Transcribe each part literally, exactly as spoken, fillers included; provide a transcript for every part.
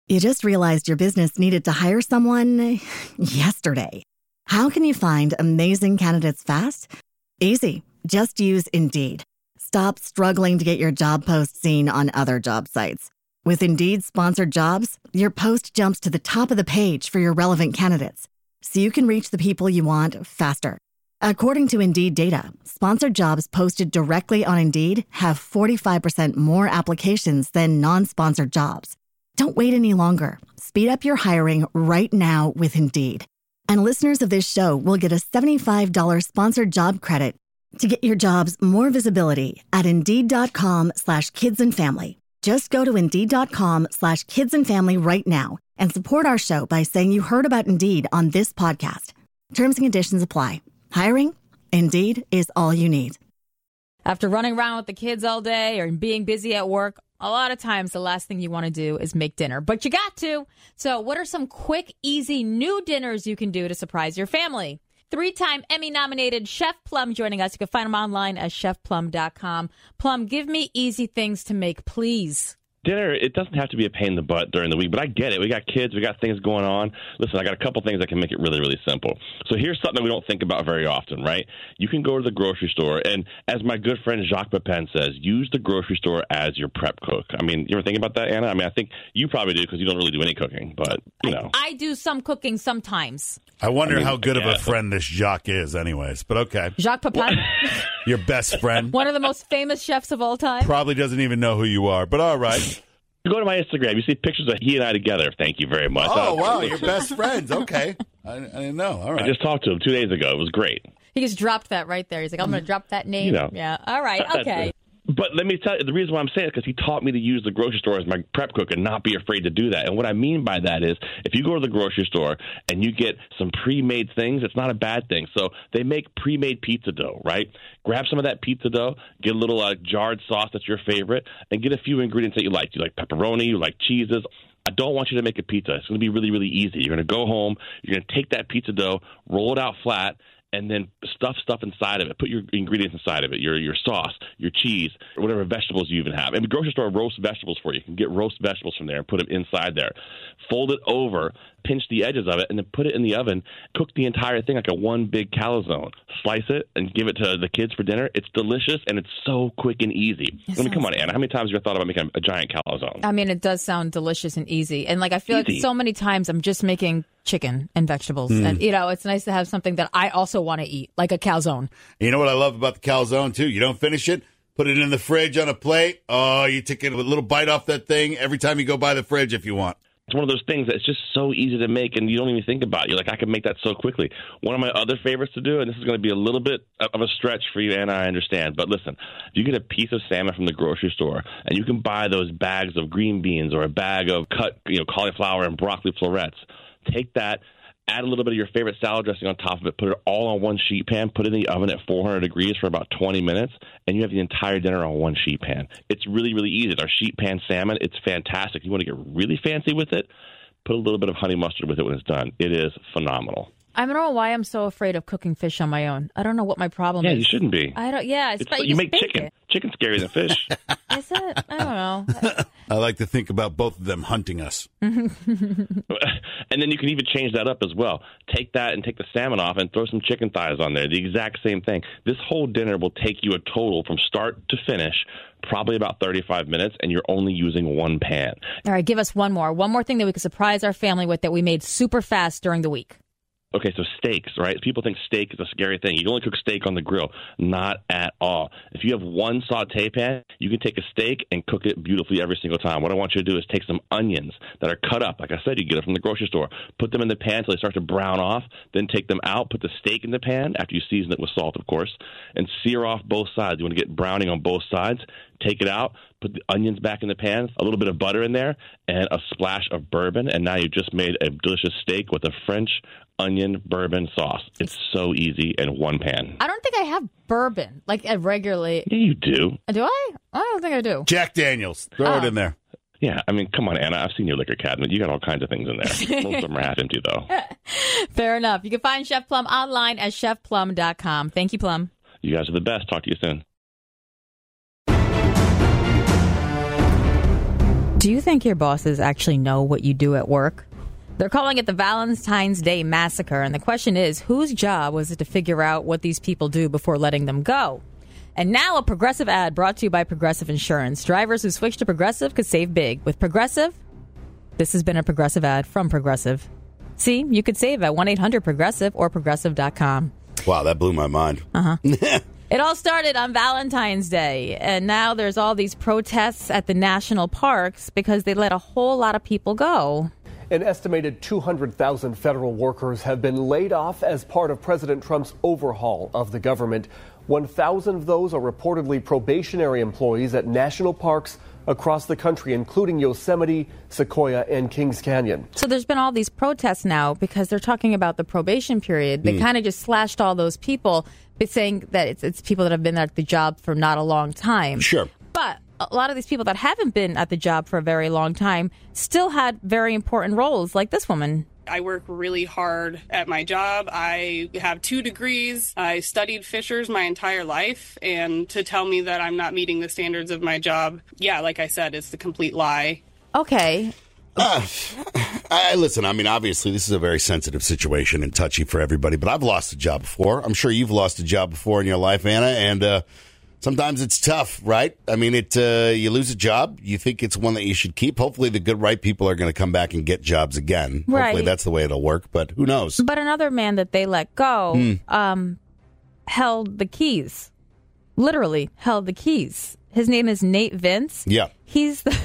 You just realized your business needed to hire someone yesterday. How can you find amazing candidates fast? Easy. Just use Indeed. Stop struggling to get your job post seen on other job sites. With Indeed sponsored jobs, your post jumps to the top of the page for your relevant candidates, so you can reach the people you want faster. According to Indeed data, sponsored jobs posted directly on Indeed have forty-five percent more applications than non-sponsored jobs. Don't wait any longer. Speed up your hiring right now with Indeed. And listeners of this show will get a seventy-five dollars sponsored job credit to get your jobs more visibility at Indeed.com slash kids and family. Just go to Indeed.com slash kids and family right now and support our show by saying you heard about Indeed on this podcast. Terms and conditions apply. Hiring? Indeed is all you need. After running around with the kids all day or being busy at work, a lot of times the last thing you want to do is make dinner, but you got to. So what are some quick, easy new dinners you can do to surprise your family? Three-time Emmy-nominated Chef Plum joining us. You can find him online at chef plum dot com. Plum, give me easy things to make, please. Dinner, it doesn't have to be a pain in the butt during the week, but I get it. We got kids. We got things going on. Listen, I got a couple things that can make it really, really simple. So here's something we don't think about very often, right? You can go to the grocery store, and as my good friend Jacques Pepin says, use the grocery store as your prep cook. I mean, you ever think about that, Anna? I mean, I think you probably do because you don't really do any cooking, but, you know. I, I do some cooking sometimes. I wonder I mean, how good yeah. of a friend this Jacques is anyways, but okay. Jacques Pepin? Your best friend. One of the most famous chefs of all time. Probably doesn't even know who you are, but all right. Go to my Instagram. You see pictures of he and I together. Thank you very much. Oh, wow. You're best friends. Okay. I, I didn't know. All right. I just talked to him two days ago. It was great. He just dropped that right there. He's like, I'm going to drop that name. You know. Yeah. All right. Okay. But let me tell you, the reason why I'm saying it is because he taught me to use the grocery store as my prep cook and not be afraid to do that. And what I mean by that is if you go to the grocery store and you get some pre-made things, it's not a bad thing. So they make pre-made pizza dough, right? Grab some of that pizza dough, get a little uh, jarred sauce that's your favorite, and get a few ingredients that you like. You like pepperoni, you like cheeses. I don't want you to make a pizza. It's going to be really, really easy. You're going to go home, you're going to take that pizza dough, roll it out flat, and then stuff stuff inside of it. Put your ingredients inside of it, your your sauce, your cheese, or whatever vegetables you even have. And the grocery store roast vegetables for you. You can get roast vegetables from there and put them inside there. Fold it over, pinch the edges of it, and then put it in the oven. Cook the entire thing like a one big calzone. Slice it and give it to the kids for dinner. It's delicious, and it's so quick and easy. It I mean, come on, Anna. How many times have you thought about making a, a giant calzone? I mean, it does sound delicious and easy. And, like, I feel easy. Like so many times I'm just making chicken and vegetables. Mm. And, you know, it's nice to have something that I also want to eat, like a calzone. You know what I love about the calzone, too? You don't finish it, put it in the fridge on a plate. Oh, you take a little bite off that thing every time you go by the fridge if you want. It's one of those things that's just so easy to make, and you don't even think about it. You're like, I can make that so quickly. One of my other favorites to do, and this is going to be a little bit of a stretch for you, and I understand, but listen, if you get a piece of salmon from the grocery store, and you can buy those bags of green beans or a bag of cut, you know, cauliflower and broccoli florets, take that, add a little bit of your favorite salad dressing on top of it, put it all on one sheet pan, put it in the oven at four hundred degrees for about twenty minutes, and you have the entire dinner on one sheet pan. It's really, really easy. Our sheet pan salmon, it's fantastic. You want to get really fancy with it, put a little bit of honey mustard with it when it's done. It is phenomenal. I don't know why I'm so afraid of cooking fish on my own. I don't know what my problem yeah, is. Yeah, you shouldn't be. I don't. Yeah, it's, it's but you, you make bake chicken. It. Chicken's scarier than fish. Is it? I don't know. I like to think about both of them hunting us. And then you can even change that up as well. Take that and take the salmon off and throw some chicken thighs on there. The exact same thing. This whole dinner will take you a total from start to finish, probably about thirty-five minutes, and you're only using one pan. All right, give us one more. One more thing that we could surprise our family with that we made super fast during the week. Okay, so steaks, right? People think steak is a scary thing. You can only cook steak on the grill. Not at all. If you have one saute pan, you can take a steak and cook it beautifully every single time. What I want you to do is take some onions that are cut up. Like I said, you get it from the grocery store. Put them in the pan until they start to brown off. Then take them out. Put the steak in the pan after you season it with salt, of course, and sear off both sides. You want to get browning on both sides. Take it out. Put the onions back in the pan, a little bit of butter in there, and a splash of bourbon. And now you've just made a delicious steak with a French onion bourbon sauce. It's so easy in one pan. I don't think I have bourbon, like uh, regularly. Yeah, you do. Do I? I don't think I do. Jack Daniels. Throw Oh. it in there. Yeah, I mean, come on, Anna. I've seen your liquor cabinet. You got all kinds of things in there. Most of them are half empty, though. Fair enough. You can find Chef Plum online at chef plum dot com. Thank you, Plum. You guys are the best. Talk to you soon. Do you think your bosses actually know what you do at work? They're calling it the Valentine's Day Massacre, and the question is, whose job was it to figure out what these people do before letting them go? And now a Progressive ad brought to you by Progressive Insurance. Drivers who switch to Progressive could save big. With Progressive, this has been a Progressive ad from Progressive. See, you could save at one eight hundred progressive or progressive dot com. Wow, that blew my mind. Uh-huh. It all started on Valentine's Day, and now there's all these protests at the national parks because they let a whole lot of people go. An estimated two hundred thousand federal workers have been laid off as part of President Trump's overhaul of the government. one thousand of those are reportedly probationary employees at national parks across the country, including Yosemite, Sequoia, and Kings Canyon. So there's been all these protests now because they're talking about the probation period. They mm. kind of just slashed all those people, saying that it's, it's people that have been at the job for not a long time. Sure. But a lot of these people that haven't been at the job for a very long time still had very important roles, like this woman. I work really hard at my job. I have two degrees. I studied Fishers my entire life. And to tell me that I'm not meeting the standards of my job, yeah, like I said, it's the complete lie. Okay. Uh, I listen, I mean, obviously, this is a very sensitive situation and touchy for everybody, but I've lost a job before. I'm sure you've lost a job before in your life, Anna, and uh, sometimes it's tough, right? I mean, it. Uh, you lose a job, you think it's one that you should keep. Hopefully, the good, right people are going to come back and get jobs again. Right. Hopefully, that's the way it'll work, but who knows? But another man that they let go mm. um, held the keys, literally held the keys. His name is Nate Vince. Yeah. He's the...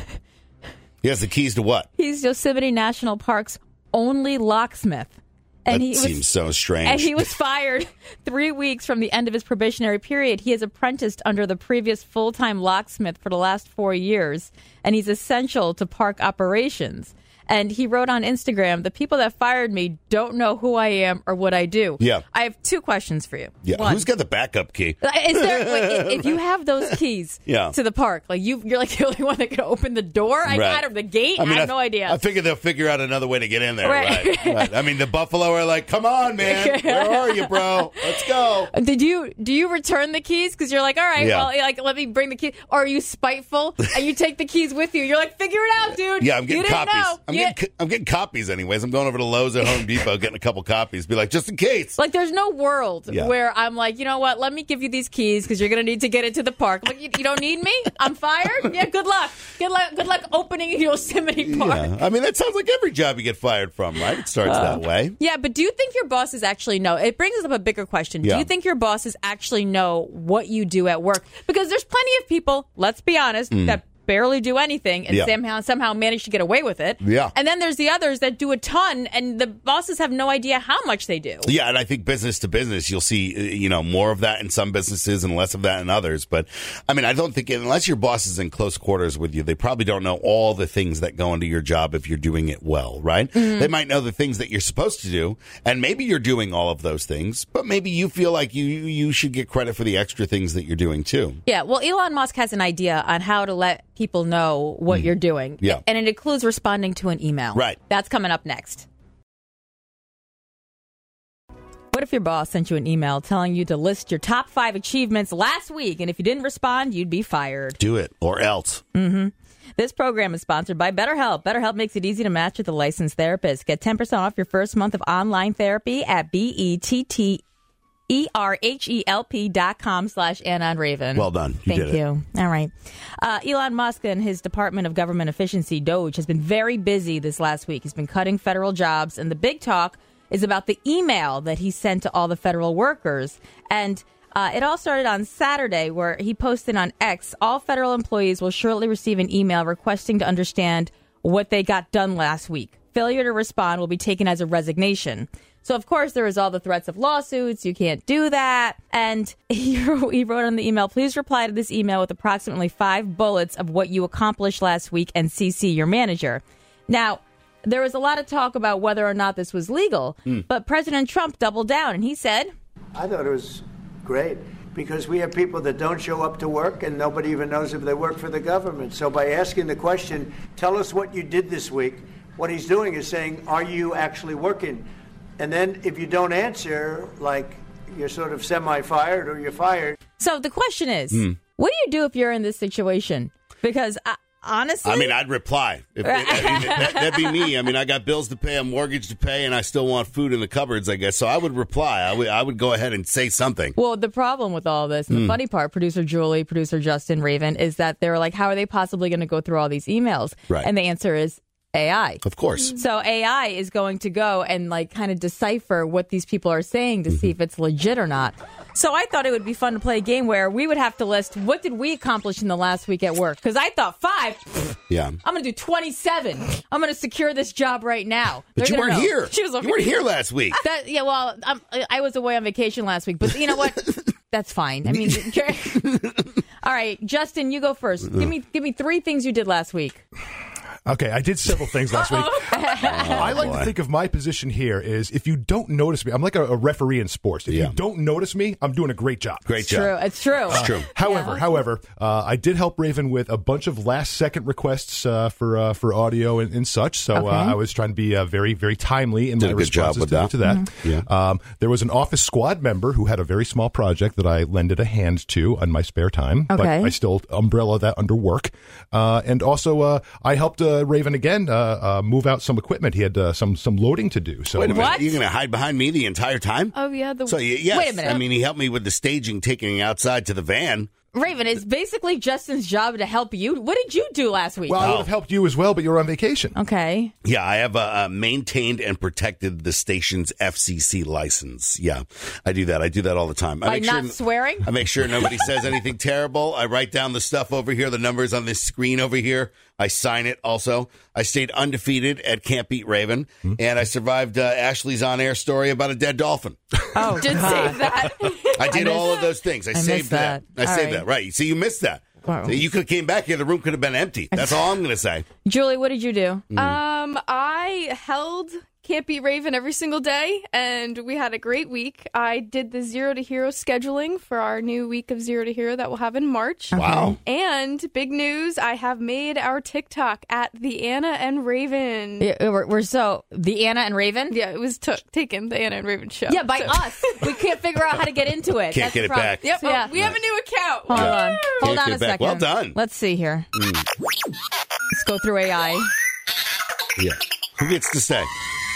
He has the keys to what? He's Yosemite National Park's only locksmith. And that he seems was, so strange. And he was fired three weeks from the end of his probationary period. He has apprenticed under the previous full-time locksmith for the last four years, and he's essential to park operations. And he wrote on Instagram, the people that fired me don't know who I am or what I do. Yeah. I have two questions for you. Yeah. One, who's got the backup key? Is there, wait, if you have those keys yeah. to the park, like you, you're like the only one that can open the door, I, right. I don't, the gate, I, mean, I have I, no idea. I figure they'll figure out another way to get in there. Right. Right. right. I mean, the Buffalo are like, come on, man. Where are you, bro? Let's go. Did you, do you return the keys? Because you're like, all right, yeah. well, like, let me bring the keys. Or are you spiteful and you take the keys with you? You're like, figure it out, dude. Yeah, I'm getting you copies. Know. I'm, you getting, I'm getting copies anyways. I'm going over to Lowe's or Home Depot getting a couple copies. Be like, just in case. Like, there's no world yeah. where I'm like, you know what? Let me give you these keys because you're going to need to get into the park. Like, you, you don't need me? I'm fired? Yeah, good luck. Good luck Good luck opening Yosemite Park. Yeah. I mean, that sounds like every job you get fired from, right? It starts uh, that way. Yeah, but do you think your bosses actually know? It brings up a bigger question. Yeah. Do you think your bosses actually know what you do at work? Because there's plenty of people, let's be honest, mm. that barely do anything and yeah. somehow somehow manage to get away with it. Yeah. And then there's the others that do a ton and the bosses have no idea how much they do. Yeah, and I think business to business, you'll see, you know, more of that in some businesses and less of that in others. But, I mean, I don't think, unless your boss is in close quarters with you, they probably don't know all the things that go into your job if you're doing it well, right? Mm-hmm. They might know the things that you're supposed to do, and maybe you're doing all of those things, but maybe you feel like you, you should get credit for the extra things that you're doing, too. Yeah, well, Elon Musk has an idea on how to let people know what mm. you're doing. Yeah. And it includes responding to an email. Right. That's coming up next. What if your boss sent you an email telling you to list your top five achievements last week, and if you didn't respond, you'd be fired? Do it, or else. Mm-hmm. This program is sponsored by BetterHelp. BetterHelp makes it easy to match with a licensed therapist. Get ten percent off your first month of online therapy at B E T T E R H E L P dot com slash Anna and Raven. Well done. You Thank did you. It. All right. Uh, Elon Musk and his Department of Government Efficiency, DOGE, has been very busy this last week. He's been cutting federal jobs, and the big talk is about the email that he sent to all the federal workers. And uh, it all started on Saturday, where he posted on X, all federal employees will shortly receive an email requesting to understand what they got done last week. Failure to respond will be taken as a resignation. So, of course, there was all the threats of lawsuits. You can't do that. And he wrote, he wrote on the email, please reply to this email with approximately five bullets of what you accomplished last week and C C your manager. Now, there was a lot of talk about whether or not this was legal, mm. but President Trump doubled down and he said, I thought it was great because we have people that don't show up to work and nobody even knows if they work for the government. So by asking the question, tell us what you did this week, what he's doing is saying, are you actually working? And then if you don't answer, like you're sort of semi-fired or you're fired. So the question is, mm. what do you do if you're in this situation? Because I, honestly, I mean, I'd reply. If, I mean, that, that'd be me. I mean, I got bills to pay, a mortgage to pay, and I still want food in the cupboards, I guess. So I would reply. I would, I would go ahead and say something. Well, the problem with all this, and the mm. funny part, producer Julie, producer Justin, Raven, is that they're like, how are they possibly going to go through all these emails? Right. And the answer is A I. Of course. So A I is going to go and like kind of decipher what these people are saying to mm-hmm. see if it's legit or not. So I thought it would be fun to play a game where we would have to list what did we accomplish in the last week at work? Because I thought five. Yeah. I'm going to do twenty-seven. I'm going to secure this job right now. But They're you weren't know. here. She was over you weren't here last week. That, yeah, well, I'm, I was away on vacation last week. But you know what? That's fine. I mean, all right, Justin, you go first. Give me, give me three things you did last week. Okay, I did several things last week. Oh, I like boy. to think of my position here is if you don't notice me, I'm like a, a referee in sports. If yeah. you don't notice me, I'm doing a great job. Great it's job. True. It's true. Uh, it's true. However, yeah. however, uh, I did help Raven with a bunch of last second requests uh, for uh, for audio and, and such. So okay. uh, I was trying to be uh, very, very timely in did my a good responses job with to, that. to that. Mm-hmm. Yeah. Um, there was an office squad member who had a very small project that I lended a hand to on my spare time. Okay. But I still umbrella that under work. Uh, and also, uh, I helped uh, Raven again uh, uh, move out some equipment. He had uh, some some loading to do. So Wait a minute. What? You're going to hide behind me the entire time? Oh, yeah. The... So, yes. Wait a minute. I mean, he helped me with the staging, taking it outside to the van. Raven, it's basically Justin's job to help you. What did you do last week? Well, I would have helped you as well, but you were on vacation. Okay. Yeah, I have uh, uh, maintained and protected the station's F C C license. Yeah, I do that. I do that all the time. I By make not sure, swearing? I make sure nobody says anything terrible. I write down the stuff over here, the numbers on this screen over here. I sign it also. I stayed undefeated at Can't Beat Raven, mm-hmm. and I survived uh, Ashley's on-air story about a dead dolphin. Oh, did save that. I did I all of those things. I, I saved that. that. I all saved right. that. Right. So you missed that. Wow. So you could have came back here. The room could have been empty. That's all I'm going to say. Julie, what did you do? Mm. Um, I held Can't Beat Raven every single day, and we had a great week. I did the Zero to Hero scheduling for our new week of Zero to Hero that we'll have in March. Wow. And big news, I have made our TikTok at the Anna and Raven. Yeah, we're, we're so, the Anna and Raven? Yeah, it was took taken, the Anna and Raven show. Yeah, by so. us. We can't figure out how to get into it. Can't That's get it problem. back. Yep, So, yeah. oh, we have a new account. Hold Woo! on. Hold Can't on get a it back. second. Well done. Let's see here. Mm. Let's go through A I. Yeah. Who gets to stay?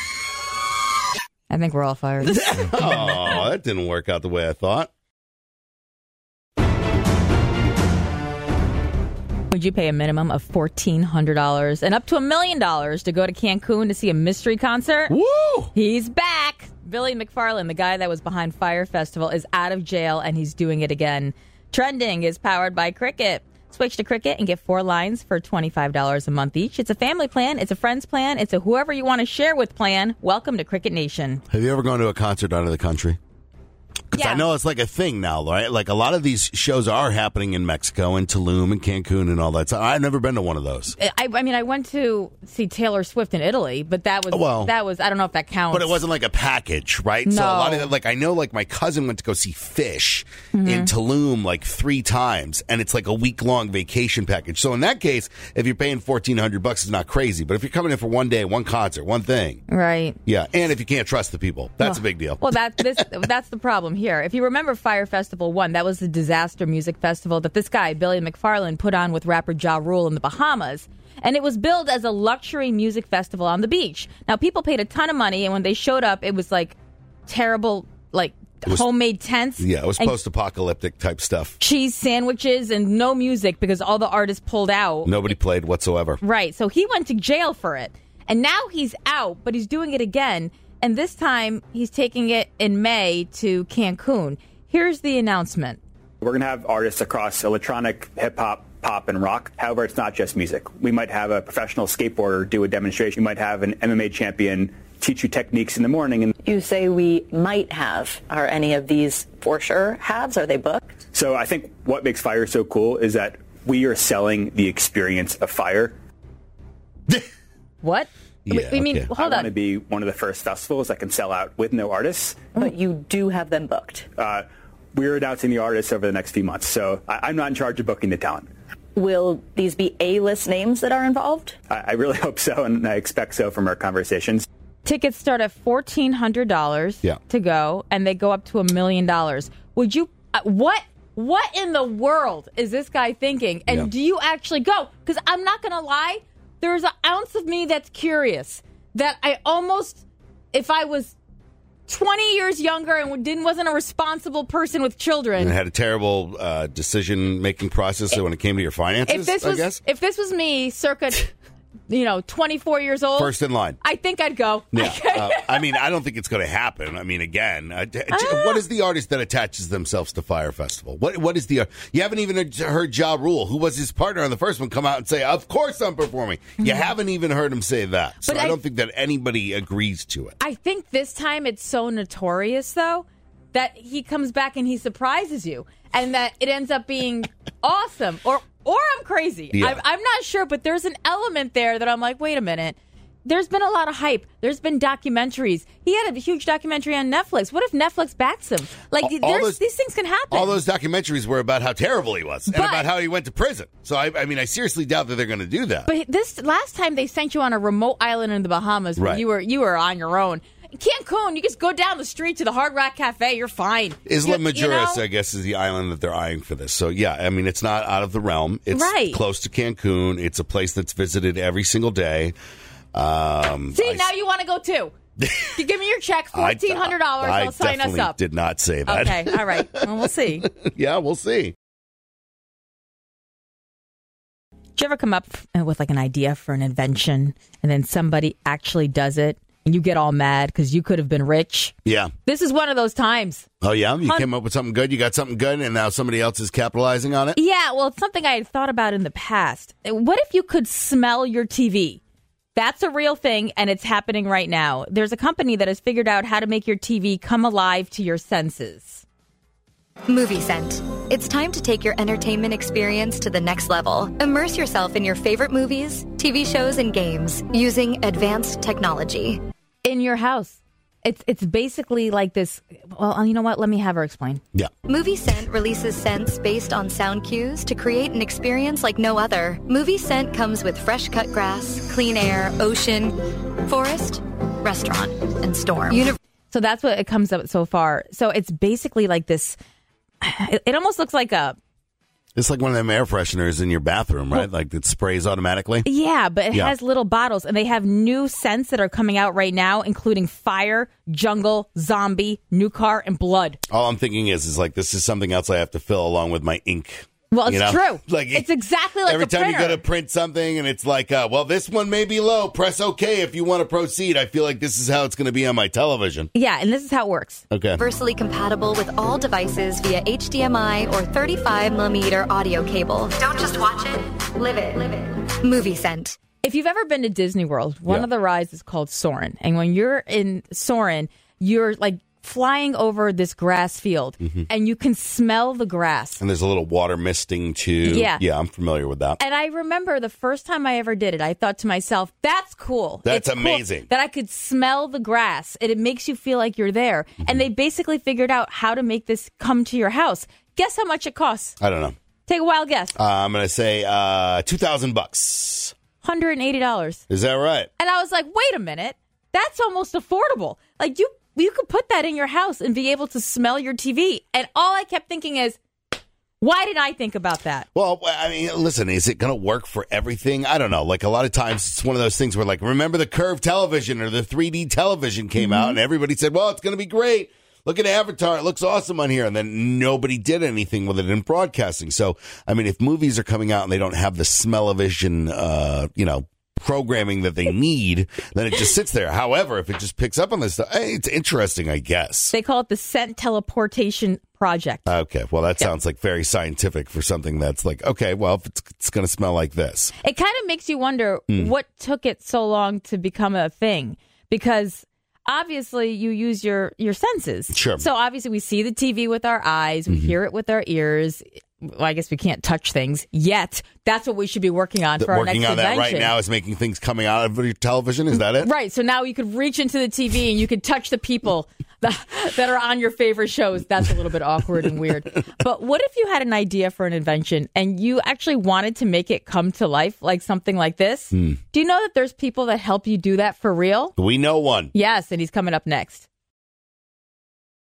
I think we're all fired. Oh, that didn't work out the way I thought. Would you pay a minimum of fourteen hundred dollars and up to a million dollars to go to Cancun to see a mystery concert? Woo! He's back. Billy McFarland, the guy that was behind Fyre Festival, is out of jail and he's doing it again. Trending is powered by Cricket. Switch to Cricket and get four lines for twenty-five dollars a month each. It's a family plan. It's a friends plan. It's a whoever you want to share with plan. Welcome to Cricket Nation. Have you ever gone to a concert out of the country? Because Yeah. I know it's like a thing now, right? Like a lot of these shows are happening in Mexico and Tulum and Cancun and all that. So I've never been to one of those. I, I mean, I went to see Taylor Swift in Italy, but that was, Well, that was, I don't know if that counts. But it wasn't like a package, right? So a lot of No. that, like I know, like my cousin went to go see Fish Mm-hmm. in Tulum like three times, and it's like a week long vacation package. So in that case, if you're paying fourteen hundred bucks, it's not crazy. But if you're coming in for one day, one concert, one thing, Right. yeah, and if you can't trust the people, that's a big deal. Well, that this that's the problem here. If you remember Fyre Festival one, that was the disaster music festival that this guy, Billy McFarland, put on with rapper Ja Rule in the Bahamas. And it was billed as a luxury music festival on the beach. Now, people paid a ton of money, and when they showed up, it was like terrible, like was- homemade tents. Yeah, it was and post-apocalyptic type stuff. cheese sandwiches and no music because all the artists pulled out. Nobody played whatsoever. Right. So he went to jail for it. And now he's out, but he's doing it again. And this time he's taking it in May to Cancun. Here's the announcement. We're going to have artists across electronic, hip-hop, pop, and rock. However, it's not just music. We might have a professional skateboarder do a demonstration. We might have an M M A champion teach you techniques in the morning. And You say we might have. Are any of these for sure haves? Are they booked? so I think what makes Fyre so cool is that we are selling the experience of Fyre. What? Yeah, we, we mean, okay. hold I on. want to be one of the first festivals that can sell out with no artists. But you do have them booked. Uh, we're announcing the artists over the next few months, so I, I'm not in charge of booking the talent. Will these be A-list names that are involved? I, I really hope so, and I expect so from our conversations. Tickets start at fourteen hundred dollars Yeah. to go, and they go up to a million dollars. Would you, uh, what what in the world is this guy thinking? And Yeah. do you actually go? Because I'm not going to lie, there's an ounce of me that's curious that I almost, if I was twenty years younger and didn't wasn't a responsible person with children. And had a terrible uh, decision-making process when it came to your finances, If this I was guess? if this was me circa, you know, twenty-four years old. First in line. I think I'd go. Yeah. uh, I mean, I don't think it's going to happen. I mean, again, uh, j- Ah. what is the artist that attaches themselves to Fire Festival? What What is the... You haven't even heard Ja Rule, who was his partner on the first one, come out and say, of course I'm performing. You haven't even heard him say that. So But I, I- don't think that anybody agrees to it. I think this time it's so notorious, though, that he comes back and he surprises you, and that it ends up being awesome. Or or I'm crazy. Yeah. I'm, I'm not sure, but there's an element there that I'm like, wait a minute. There's been a lot of hype. There's been documentaries. He had a huge documentary on Netflix. What if Netflix backs him? Like, All- all there's, those- these things can happen. All those documentaries were about how terrible he was and But- about how he went to prison. So, I, I mean, I seriously doubt that they're going to do that. But this last time they sent you on a remote island in the Bahamas where Right. you were you were on your own. Cancun, you just go down the street to the Hard Rock Cafe. You're fine. Isla You- you Mujeres, know? I guess, is the island that they're eyeing for this. So, yeah, I mean, it's not out of the realm. It's Right. close to Cancun. It's a place that's visited every single day. Um, See, I- now you want to go too. You give me your check, I- fourteen hundred dollars. I I'll sign us definitely up. did not say that. Okay, all right. Well, we'll see. Yeah, we'll see. Did you ever come up with like an idea for an invention and then somebody actually does it and you get all mad because you could have been rich? Yeah. This is one of those times. Oh, yeah? You Hun- came up with something good? You got something good, and now somebody else is capitalizing on it? Yeah, well, it's something I had thought about in the past. What if you could smell your T V? That's a real thing, and it's happening right now. There's a company that has figured out how to make your T V come alive to your senses. Movie Scent. It's time to take your entertainment experience to the next level. Immerse yourself in your favorite movies, T V shows, and games using advanced technology. In your house. It's it's basically like this. Well, you know what? Let me have her explain. Yeah. Movie Scent releases scents based on sound cues to create an experience like no other. Movie Scent comes with fresh cut grass, clean air, ocean, forest, restaurant, and storm. Uni- So that's what it comes up so far. So it's basically like this. It, it almost looks like a. It's like one of them air fresheners in your bathroom, right? Like it sprays automatically? Yeah, but it Yeah. has little bottles, and they have new scents that are coming out right now, including fire, jungle, zombie, new car, and blood. All I'm thinking is, is like, this is something else I have to fill along with my ink. Well, it's You know? true. Like It's exactly like every a time you printer. go to print something and it's like, uh, well, this one may be low. Press OK if you want to proceed. I feel like this is how it's going to be on my television. Yeah, and this is how it works. Okay. Universally compatible with all devices via H D M I or thirty-five millimeter audio cable. Don't just watch it, live it. Live it. Movie Scent. If you've ever been to Disney World, one Yeah. of the rides is called Soarin'. And when you're in Soarin', you're like flying over this grass field, Mm-hmm. and you can smell the grass. And there's a little water misting too. Yeah. Yeah, I'm familiar with that. And I remember the first time I ever did it, I thought to myself, that's cool. That's It's cool amazing. that I could smell the grass, and it makes you feel like you're there. Mm-hmm. And they basically figured out how to make this come to your house. Guess how much it costs? I don't know. Take a wild guess. Uh, I'm going to say uh, two thousand bucks. one hundred eighty dollars. Is that right? And I was like, wait a minute. That's almost affordable. Like, you you could put that in your house and be able to smell your T V. And all I kept thinking is, why didn't I think about that? Well, I mean, listen, is it going to work for everything? I don't know. Like, a lot of times it's one of those things where, like, remember the curved television or the three D television came out and everybody said, well, it's going to be great. Look at Avatar. It looks awesome on here. And then nobody did anything with it in broadcasting. So, I mean, if movies are coming out and they don't have the smell-o-vision, uh, you know, programming that they need, then it just sits there. However, if it just picks up on this stuff, hey, it's interesting, I guess. They call it the scent teleportation project. Okay, well, that Yeah. sounds like very scientific for something that's like, okay, well, if it's, it's going to smell like this. It kind of makes you wonder Mm. what took it so long to become a thing, because obviously you use your, your senses. Sure. So obviously we see the T V with our eyes, we Mm-hmm. hear it with our ears. Well, I guess we can't touch things yet. That's what we should be working on for our Working next on that invention. right now is making things coming out of your television. Is that it? Right. So now you could reach into the T V and you could touch the people that, that are on your favorite shows. That's a little bit awkward and weird. But what if you had an idea for an invention and you actually wanted to make it come to life, like something like this? Hmm. Do you know that there's people that help you do that for real? We know one. Yes. And he's coming up next.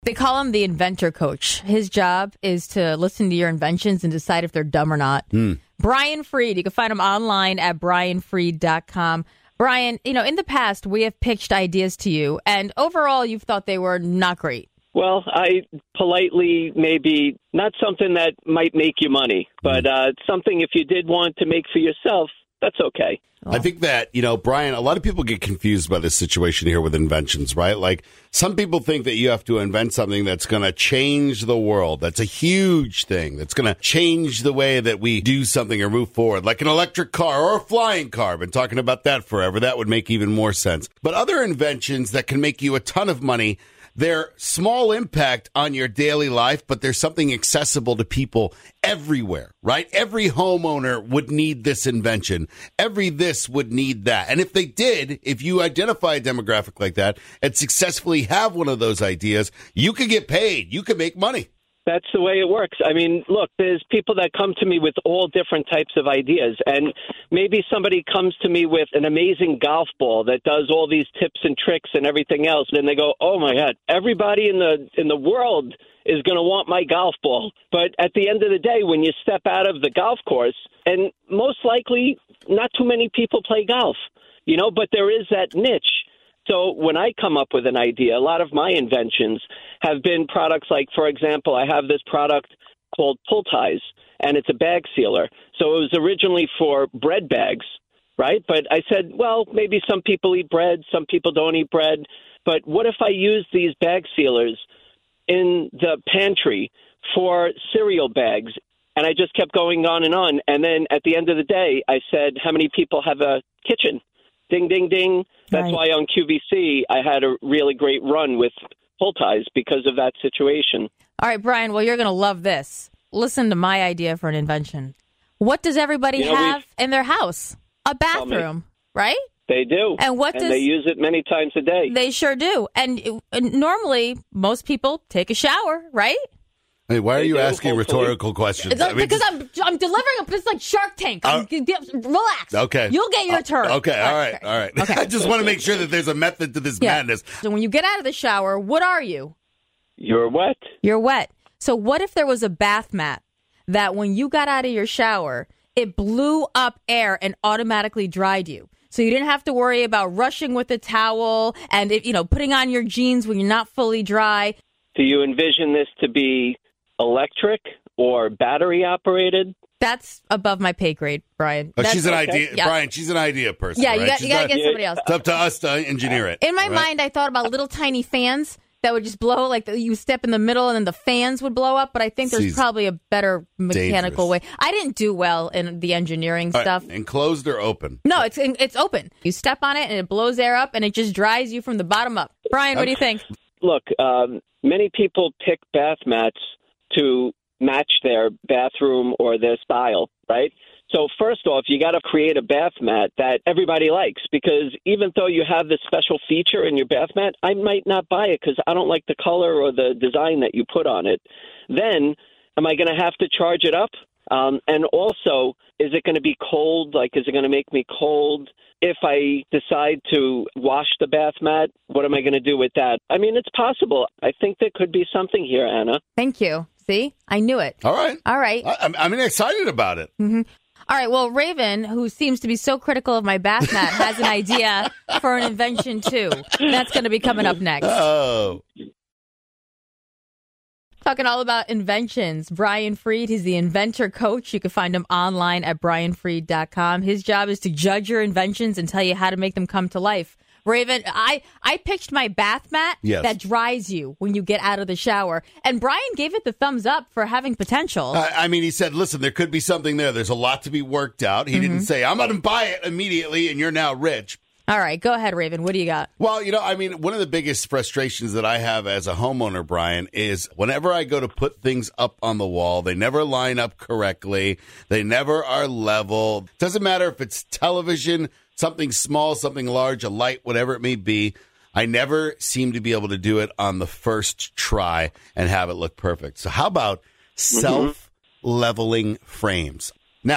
They call him the inventor coach. His job is to listen to your inventions and decide if they're dumb or not. Mm. Brian Freed, you can find him online at brian freed dot com. Brian, you know, in the past, we have pitched ideas to you, and overall, you've thought they were not great. Well, I politely maybe not something that might make you money, but uh, something if you did want to make for yourself, that's okay. I think that, you know, Brian, a lot of people get confused by this situation here with inventions, right? Like some people think that you have to invent something that's going to change the world. That's a huge thing. That's going to change the way that we do something or move forward, like an electric car or a flying car. I've been talking about that forever. That would make even more sense. But other inventions that can make you a ton of money, they're small impact on your daily life, but there's something accessible to people everywhere, right? Every homeowner would need this invention. Every this would need that. And if they did, if you identify a demographic like that and successfully have one of those ideas, you could get paid. You could make money. That's the way it works. I mean, look, there's people that come to me with all different types of ideas, and maybe somebody comes to me with an amazing golf ball that does all these tips and tricks and everything else, and they go, "Oh my God, everybody in the in the world is going to want my golf ball." But at the end of the day, when you step out of the golf course, and most likely not too many people play golf, you know, but there is that niche. So when I come up with an idea, a lot of my inventions have been products like, for example, I have this product called Pull Ties, and it's a bag sealer. So it was originally for bread bags, right? But I said, well, maybe some people eat bread, some people don't eat bread. But what if I use these bag sealers in the pantry for cereal bags? And I just kept going on and on. And then at the end of the day, I said, how many people have a kitchen? Ding, ding, ding. That's right. Why on Q V C I had a really great run with Pull Ties because of that situation. All right, Brian, well, you're going to love this. Listen to my idea for an invention. What does everybody you know, have in their house? A bathroom, right? They do. And what and does, they use it many times a day. They sure do. And, and normally, most people take a shower, right? Hey, why are They you do, asking hopefully. rhetorical questions? Because I mean, I'm I'm delivering a, it's like Shark Tank. I'm, Uh, relax. Okay. You'll get your turn. Okay, all right, all right. Okay. I just want to make sure that there's a method to this Yeah. madness. So when you get out of the shower, what are you? You're wet. You're wet. So what if there was a bath mat that when you got out of your shower, it blew up air and automatically dried you? So you didn't have to worry about rushing with a towel and, if, you know, putting on your jeans when you're not fully dry. Do you envision this to be electric or battery operated? That's above my pay grade, Brian. Oh, That's she's an okay. idea, Yeah. Brian. She's an idea person. Yeah, you right? got, She's you got to not- get somebody else. It's up to us to engineer it. In my right? mind, I thought about little tiny fans that would just blow, like the, you step in the middle and then the fans would blow up. But I think there's Seems probably a better mechanical dangerous. way. I didn't do well in the engineering All right, stuff. enclosed or open? No, it's it's open. You step on it and it blows air up and it just dries you from the bottom up. Brian, what do you think? Look, um, many people pick bath mats to match their bathroom or their style, right? So first off, you got to create a bath mat that everybody likes, because even though you have this special feature in your bath mat, I might not buy it because I don't like the color or the design that you put on it. Then am I going to have to charge it up? Um, and also, is it going to be cold? Like, is it going to make me cold? If I decide to wash the bath mat, what am I going to do with that? I mean, it's possible. I think there could be something here, Anna. Thank you. See, I knew it. All right. All right. I, I'm, I'm excited about it. Mm-hmm. All right. Well, Raven, who seems to be so critical of my bath mat, has an idea for an invention, too. That's going to be coming up next. Oh. Talking all about inventions. Brian Freed, he's the inventor coach. You can find him online at brian freed dot com. His job is to judge your inventions and tell you how to make them come to life. Raven, I, I pitched my bath mat yes. that dries you when you get out of the shower. And Brian gave it the thumbs up for having potential. I, I mean, he said, listen, there could be something there. There's a lot to be worked out. He mm-hmm. didn't say, I'm going to buy it immediately and you're now rich. All right, go ahead, Raven. What do you got? Well, you know, I mean, one of the biggest frustrations that I have as a homeowner, Brian, is whenever I go to put things up on the wall, they never line up correctly. They never are level. Doesn't matter if it's television, something small, something large, a light, whatever it may be. I never seem to be able to do it on the first try and have it look perfect. So how about mm-hmm. self-leveling frames? Now,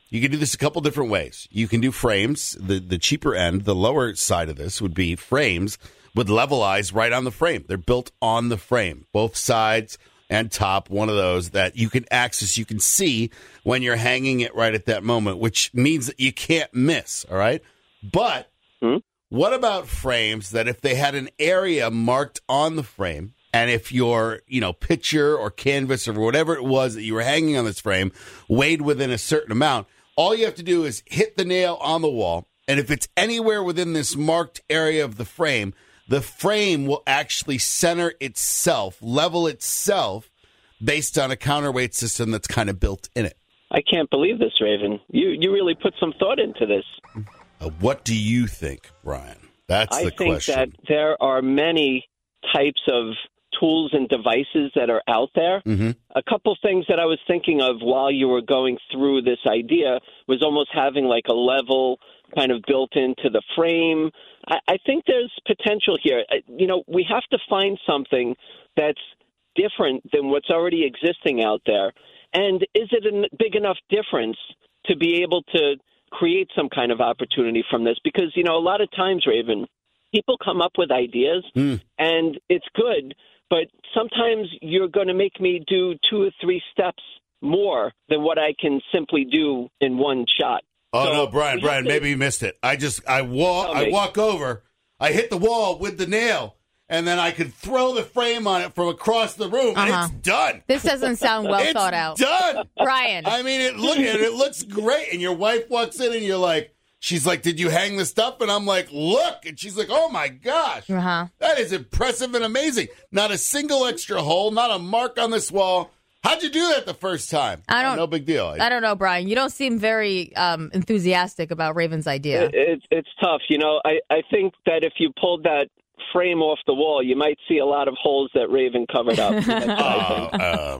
You can do this a couple different ways. You can do frames. The the cheaper end, the lower side of this would be frames with level eyes right on the frame. They're built on the frame, both sides and top, one of those that you can access, you can see when you're hanging it right at that moment, which means that you can't miss, all right? But hmm? what about frames that if they had an area marked on the frame, and if your, you know, picture or canvas or whatever it was that you were hanging on this frame weighed within a certain amount, all you have to do is hit the nail on the wall, and if it's anywhere within this marked area of the frame, the frame will actually center itself, level itself, based on a counterweight system that's kind of built in it. I can't believe this, Raven. You you really put some thought into this. Uh, what do you think, Brian? That's I the think question. that there are many types of tools and devices that are out there. Mm-hmm. A couple things that I was thinking of while you were going through this idea was almost having like a level kind of built into the frame. I, I think there's potential here. You know, we have to find something that's different than what's already existing out there. And is it a big enough difference to be able to create some kind of opportunity from this? Because, you know, a lot of times, Raven, people come up with ideas mm. and it's good, but sometimes you're going to make me do two or three steps more than what I can simply do in one shot. Oh, so no, Brian, Brian, to, maybe you missed it. I just, I walk, I walk over, I hit the wall with the nail, and then I could throw the frame on it from across the room, uh-huh. and it's done. This doesn't sound well it's thought out. done. Brian. I mean, it look and it looks great, and your wife walks in, and you're like, she's like, did you hang the stuff? And I'm like, look, and she's like, oh, my gosh. Uh-huh. That is impressive and amazing. Not a single extra hole, not a mark on this wall. How'd you do that the first time? I don't. Oh, no big deal. I don't know, Brian. You don't seem very um, enthusiastic about Raven's idea. It, it, it's tough. You know, I, I think that if you pulled that frame off the wall, you might see a lot of holes that Raven covered up. oh,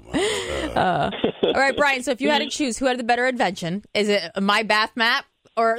oh, uh, all right, Brian. So if you had to choose, who had the better invention? Is it my bath mat? Or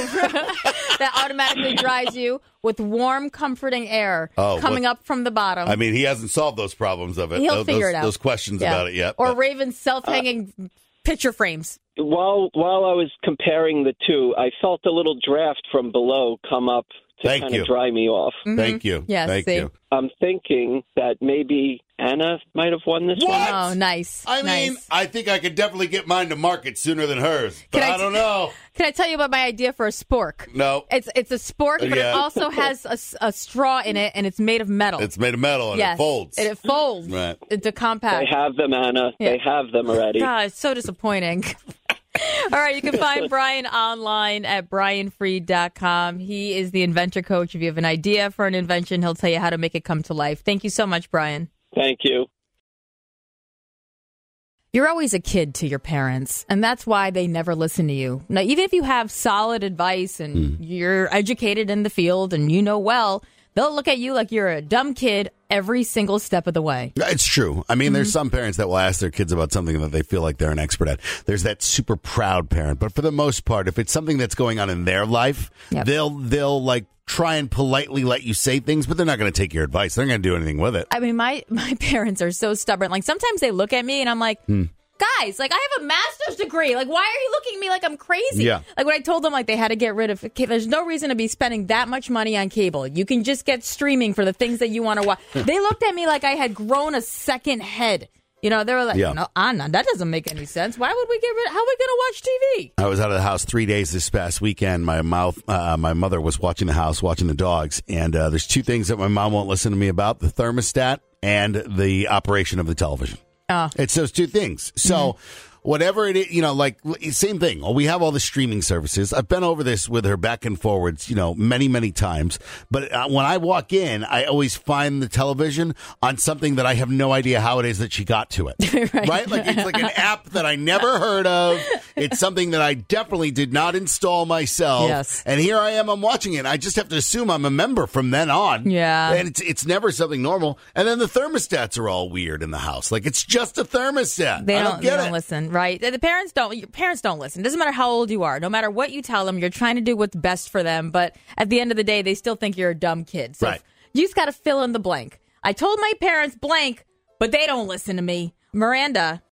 that automatically dries you with warm, comforting air oh, coming what? up from the bottom. I mean, he hasn't solved those problems of it. He'll those, figure it out. Those questions yeah. about it yet. Or but. Raven's self-hanging uh, picture frames. While while I was comparing the two, I felt a little draft from below come up to Thank kind you. of dry me off. Mm-hmm. Thank you. Yes, Thank see? you. I'm thinking that maybe Anna might have won this what? one. Oh, nice. I nice. mean, I think I could definitely get mine to market sooner than hers, but Can I I, t- don't know. Can I tell you about my idea for a spork? No. It's it's a spork, but Yeah. it also has a, a straw in it, and it's made of metal. It's made of metal and yes. it folds. And it folds Right. into compact. They have them, Anna. Yeah. They have them already. God, it's so disappointing. All right, you can find Brian online at brian freed dot com. He is the inventor coach. If you have an idea for an invention, he'll tell you how to make it come to life. Thank you so much, Brian. Thank you. You're always a kid to your parents, and that's why they never listen to you. Now, even if you have solid advice and Mm. you're educated in the field and you know well, they'll look at you like you're a dumb kid every single step of the way. It's true. I mean, Mm-hmm. there's some parents that will ask their kids about something that they feel like they're an expert at. There's that super proud parent, but for the most part, if it's something that's going on in their life, Yep. they'll they'll like try and politely let you say things, but they're not going to take your advice. They're not going to do anything with it. I mean, my, my parents are so stubborn. Like, sometimes they look at me and I'm like, Hmm. guys, like, I have a master's degree. Like, why are you looking at me like I'm crazy? Yeah. Like, when I told them, like, they had to get rid of cable, there's no reason to be spending that much money on cable. You can just get streaming for the things that you want to watch. They looked at me like I had grown a second head. You know, they were like, Yeah. no, Anna, that doesn't make any sense. Why would we get rid? How are we going to watch T V? I was out of the house three days this past weekend. My mouth, uh, my mother was watching the house, watching the dogs, and uh, there's two things that my mom won't listen to me about: the thermostat and the operation of the television. Oh. It's those two things. So. Mm-hmm. Whatever it is, you know, like, same thing. We have all the streaming services. I've been over this with her back and forwards, you know, many, many times. But uh, when I walk in, I always find the television on something that I have no idea how it is that she got to it. right. right? Like, it's like an app that I never heard of. It's something that I definitely did not install myself. Yes. And here I am, I'm watching it. I just have to assume I'm a member from then on. Yeah. And it's, it's never something normal. And then the thermostats are all weird in the house. Like, it's just a thermostat. They I don't, don't get they don't it. listen, right? The parents don't. Your parents don't listen. Doesn't matter how old you are. No matter what you tell them, you're trying to do what's best for them. But at the end of the day, they still think you're a dumb kid. So Right. you just got to fill in the blank. I told my parents blank, but they don't listen to me. Miranda.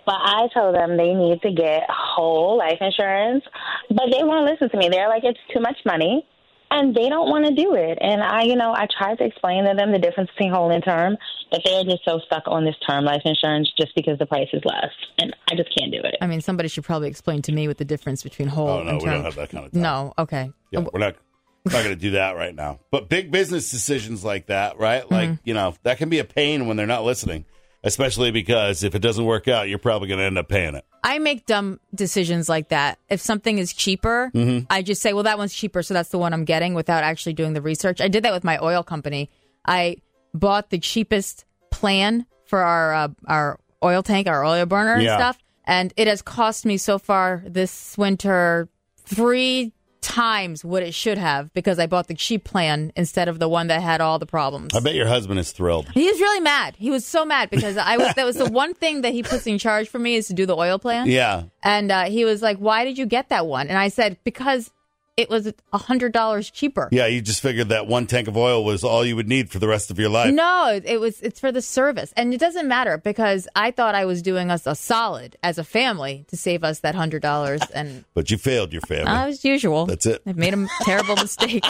But I told them they need to get whole life insurance, but they won't listen to me. They're like, it's too much money, and they don't want to do it. And I, you know, I tried to explain to them the difference between whole and term, but they're just so stuck on this term life insurance just because the price is less, and I just can't do it. I mean, somebody should probably explain to me what the difference between whole Oh, no, and we term. don't have that kind of time. No, okay. Yeah, we're not we're not going to do that right now. But big business decisions like that, right? Like, Mhm. you know, that can be a pain when they're not listening, especially because if it doesn't work out, you're probably going to end up paying it. I make dumb decisions like that. If something is cheaper, Mhm. I just say, well, that one's cheaper, so that's the one I'm getting without actually doing the research. I did that with my oil company. I bought the cheapest plan for our uh, our oil tank, our oil burner and Yeah. stuff, and it has cost me so far this winter three times what it should have because I bought the cheap plan instead of the one that had all the problems. I bet your husband is thrilled. He was really mad. He was so mad because I was that was the one thing that he puts in charge for me is to do the oil plan. Yeah. And uh, he was like, "Why did you get that one?" And I said, "Because it was a hundred dollars cheaper." Yeah, you just figured that one tank of oil was all you would need for the rest of your life. No, it was. It's for the service, and it doesn't matter because I thought I was doing us a solid as a family to save us that hundred dollars, and But you failed your family. uh, as usual, That's it. I made a terrible mistake.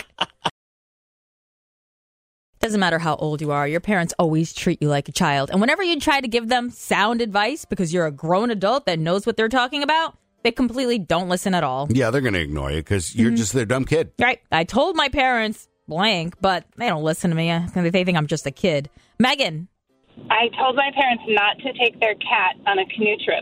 Doesn't matter how old you are, your parents always treat you like a child, and whenever you try to give them sound advice because you're a grown adult that knows what they're talking about, they completely don't listen at all. Yeah, they're going to ignore you because you're Mhm. just their dumb kid. Right. I told my parents blank, but they don't listen to me. They think I'm just a kid. Megan. I told my parents not to take their cat on a canoe trip.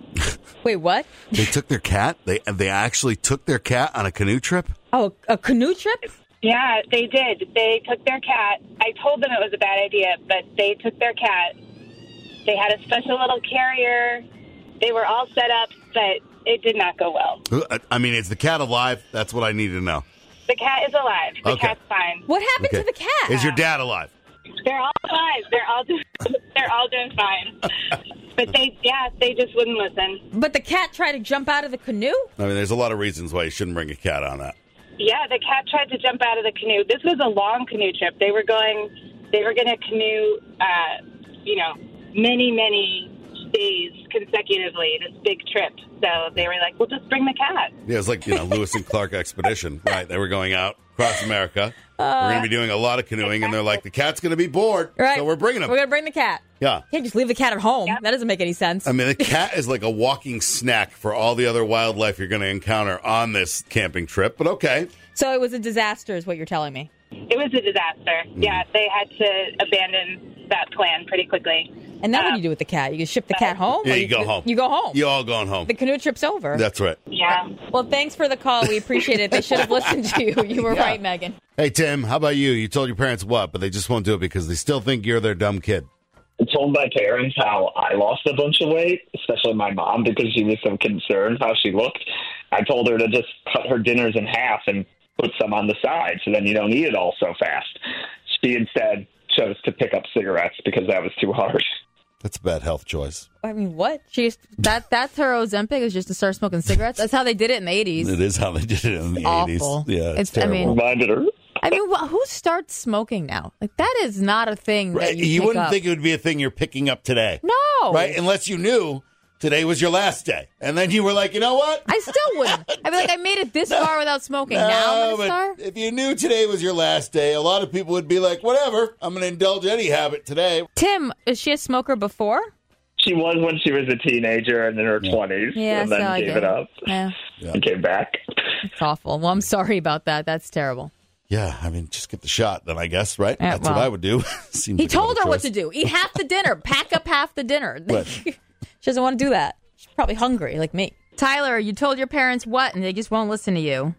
Wait, what? They took their cat? They they actually took their cat on a canoe trip? Oh, a canoe trip? Yeah, they did. They took their cat. I told them it was a bad idea, but they took their cat. They had a special little carrier. They were all set up, but it did not go well. I mean, is the cat alive? That's what I need to know. The cat is alive. The Okay. cat's fine. What happened Okay. to the cat? Is your dad alive? They're all alive. They're all doing, they're all doing fine. But they, yeah, they just wouldn't listen. But the cat tried to jump out of the canoe? I mean, there's a lot of reasons why you shouldn't bring a cat on that. Yeah, the cat tried to jump out of the canoe. This was a long canoe trip. They were going, they were going to canoe, uh, you know, many, many days consecutively, this big trip. So they were like, well, just bring the cat. Yeah, it's like, you know, Lewis and Clark expedition, right? They were going out across America. Uh, we're going to be doing a lot of canoeing, and they're like, the cat's going to be bored, Right. so we're bringing him. We're going to bring the cat. Yeah. You can't just leave the cat at home. That doesn't make any sense. I mean, the cat is like a walking snack for all the other wildlife you're going to encounter on this camping trip, but okay. So it was a disaster is what you're telling me. It was a disaster. Yeah, they had to abandon that plan pretty quickly. And then what do you do with the cat? You just ship the cat home? Yeah, Or you go home. You go home. You all going home. The canoe trip's over. That's right. Yeah. Well, thanks for the call. We appreciate it. They should have listened to you. You were Yeah. right, Megan. Hey, Tim, how about you? You told your parents what, but they just won't do it because they still think you're their dumb kid. I told my parents how I lost a bunch of weight, especially my mom, because she was so concerned how she looked. I told her to just cut her dinners in half and put some on the side so then you don't eat it all so fast. She instead chose to pick up cigarettes because that was too hard. That's a bad health choice. I mean, what? She just, that that's her Ozempic is just to start smoking cigarettes. That's how they did it in the eighties. It is how they did it in the Awful. eighties. Yeah, it's, It's- I terrible. mean- Reminded her. I mean, wh- who starts smoking now? Like that is not a thing. Right, That you you pick wouldn't up. think it would be a thing you're picking up today. No. Right? Unless you knew today was your last day. And then you were like, you know what? I still wouldn't. I'd be like, I made it this far without smoking. now I'm No, gonna but start. if you knew today was your last day, a lot of people would be like, whatever, I'm going to indulge any habit today. Tim, is she a smoker before? She was when she was a teenager and in her twenties, Yeah, and then so I gave did. it up Yeah, and came back. it's awful. Well, I'm sorry about that. That's terrible. Yeah, I mean, just get the shot then, I guess, right? Yeah, That's what well. I would do. Seems He like told another her what choice. to do. Eat half the dinner. Pack up half the dinner. Right. She doesn't want to do that. She's probably hungry like me. Tyler, you told your parents what, and they just won't listen to you.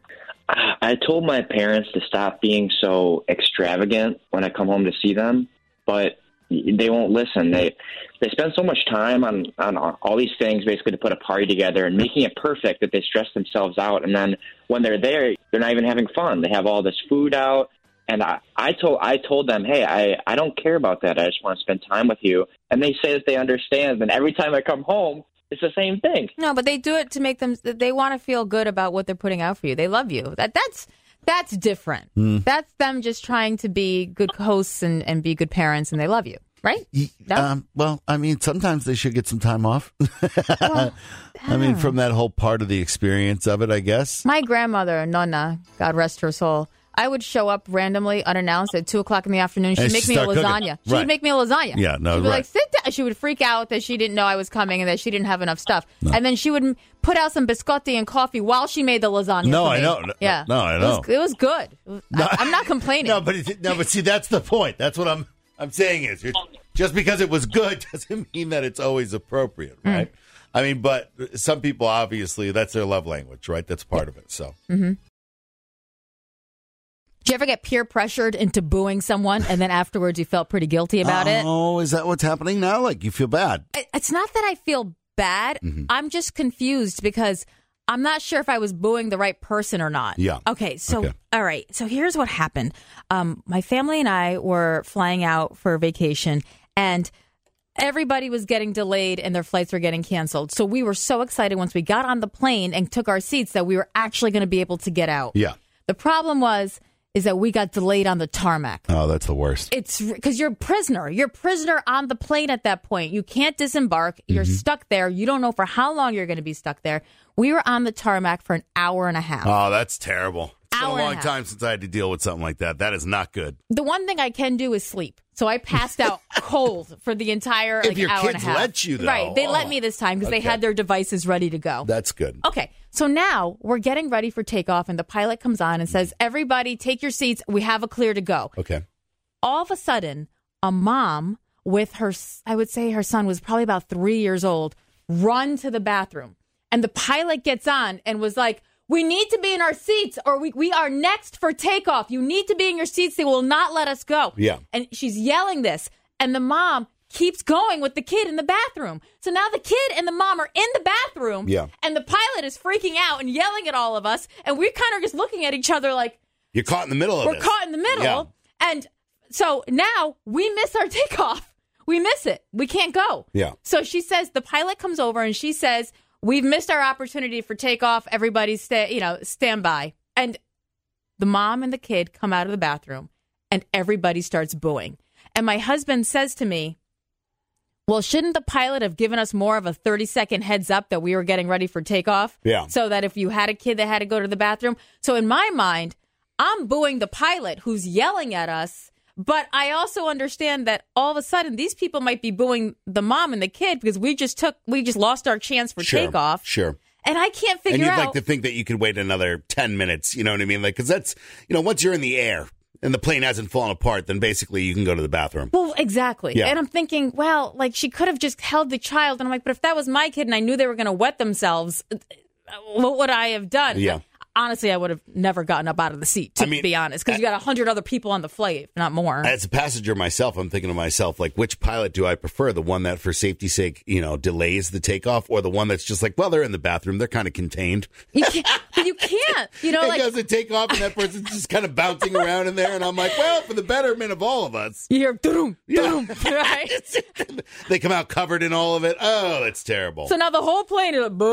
I told my parents to stop being so extravagant when I come home to see them, but they won't listen. They they spend so much time on, on all these things basically to put a party together and making it perfect that they stress themselves out. And then when they're there, they're not even having fun. They have all this food out. And I, I told I told them, hey, I, I don't care about that. I just want to spend time with you. And they say that they understand. And every time I come home, it's the same thing. No, but they do it to make them. They want to feel good about what they're putting out for you. They love you. That that's that's different. Mm. That's them just trying to be good hosts and, and be good parents, and they love you. right? No? Um, well, I mean, sometimes they should get some time off. well, I mean, from that whole part of the experience of it, I guess. My grandmother, Nonna, God rest her soul, I would show up randomly, unannounced, at two o'clock in the afternoon. She'd And make she'd me a start cooking. lasagna. She Right. would make me a lasagna. Yeah, no, She'd be right. like, sit down. She would freak out that she didn't know I was coming and that she didn't have enough stuff. No. And then she would m- put out some biscotti and coffee while she made the lasagna. No, for I me. know. No, Yeah. no, I It know. was, it was good. I, I'm not complaining. No, but it, no, but see, that's the point. That's what I'm I'm saying is, you're- just because it was good doesn't mean that it's always appropriate, right? Mm. I mean, but some people obviously that's their love language, right? That's part of it. So. Mm-hmm. Did you ever get peer pressured into booing someone and then afterwards you felt pretty guilty about oh, it? Oh, is that what's happening now? Like you feel bad? It's not that I feel bad. Mm-hmm. I'm just confused because I'm not sure if I was booing the right person or not. Yeah. Okay. So, okay. all right. So here's what happened. Um, my family and I were flying out for vacation and everybody was getting delayed and their flights were getting canceled. So we were so excited once we got on the plane and took our seats that we were actually going to be able to get out. Yeah. The problem was, is that we got delayed on the tarmac. Oh, that's the worst. It's because you're a prisoner. You're a prisoner on the plane at that point. You can't disembark. You're mm-hmm. stuck there. You don't know for how long you're going to be stuck there. We were on the tarmac for an hour and a half. Oh, that's terrible. It's been hour a long time since I had to deal with something like that. That is not good. The one thing I can do is sleep. So I passed out cold for the entire if like, your hour kids and a half. let you, though. Right. They oh. let me this time because okay. they had their devices ready to go. That's good. Okay. So now we're getting ready for takeoff, and the pilot comes on and says, everybody take your seats. We have a clear to go. Okay. All of a sudden, a mom with her, I would say her son was probably about three years old, run to the bathroom. And the pilot gets on and was like, we need to be in our seats or we, we are next for takeoff. You need to be in your seats. They will not let us go. Yeah. And she's yelling this. And the mom keeps going with the kid in the bathroom. So now the kid and the mom are in the bathroom. Yeah. And the pilot is freaking out and yelling at all of us. And we're kind of just looking at each other like, you're caught in the middle of We're this. caught in the middle. Yeah. And so now we miss our takeoff. We miss it. We can't go. Yeah. So she says, the pilot comes over and she says, we've missed our opportunity for takeoff. Everybody stay, you know, stand by. And the mom and the kid come out of the bathroom and everybody starts booing. And my husband says to me, well, shouldn't the pilot have given us more of a thirty second heads up that we were getting ready for takeoff? Yeah. So that if you had a kid that had to go to the bathroom. So in my mind, I'm booing the pilot who's yelling at us. But I also understand that all of a sudden these people might be booing the mom and the kid because we just took, we just lost our chance for sure, takeoff. Sure. And I can't figure out. And you'd out, like to think that you could wait another ten minutes, you know what I mean? Like, because that's, you know, once you're in the air and the plane hasn't fallen apart, then basically you can go to the bathroom. Well, exactly. Yeah. And I'm thinking, well, like she could have just held the child. And I'm like, but if that was my kid and I knew they were going to wet themselves, what would I have done? Yeah. Honestly, I would have never gotten up out of the seat, to I mean, be honest, because you got a hundred other people on the flight, if not more. As a passenger myself, I'm thinking to myself, like, which pilot do I prefer? The one that, for safety's sake, you know, delays the takeoff, or the one that's just like, well, they're in the bathroom, they're kind of contained. You can't, but you can't, you know, it like doesn't take off, and that person's just kind of bouncing around in there, and I'm like, well, for the betterment of all of us. You hear, doo-doom, doo-doom, right? They come out covered in all of it. Oh, it's terrible. So now the whole plane is like, boo.